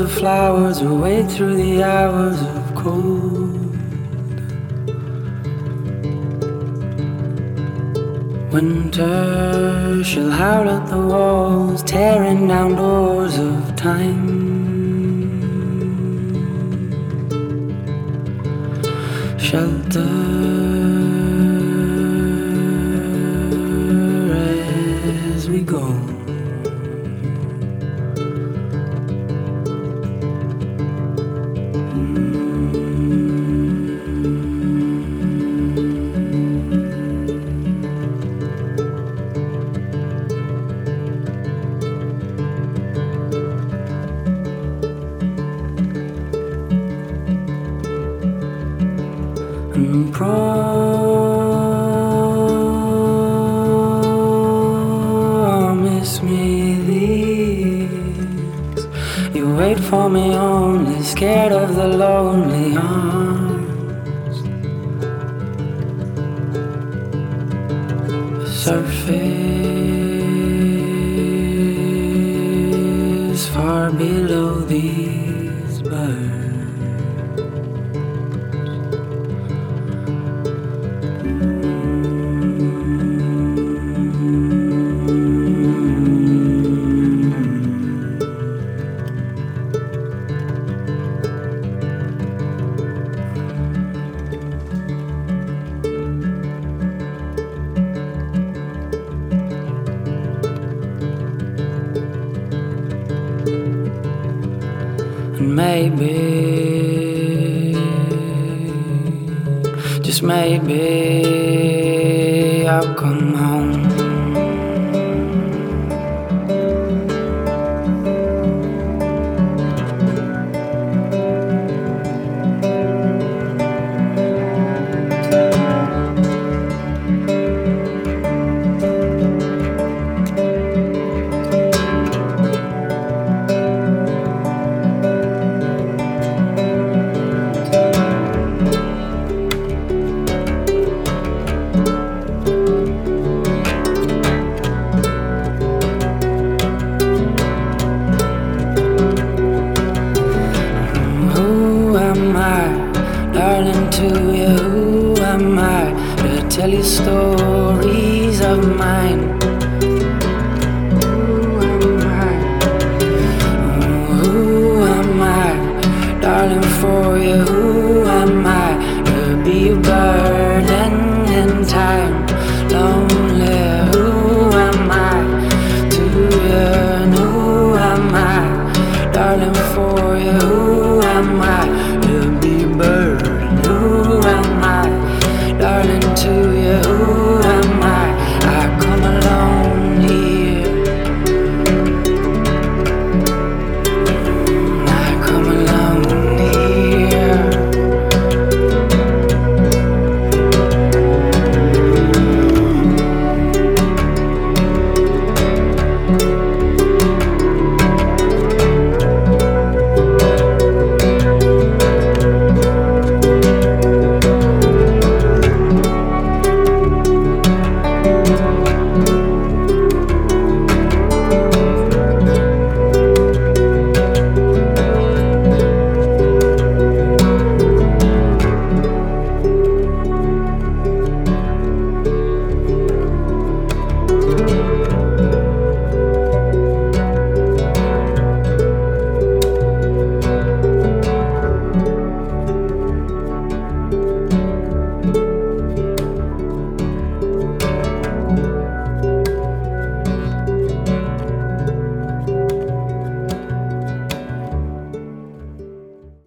the flowers will wait through the hours of cold. Winter shall howl at the walls, tearing down doors of time. Shelter as we go. And promise me this. You wait for me only, scared of the lonely arms. Surface far below these birds. And maybe, just maybe, I'll come home. Darling, to you, who am I to tell you stories of mine? Who am I, darling, for you? Who am I to be a burden in time? Lonely, who am I to yearn? Who am I, darling, for you? Who am I?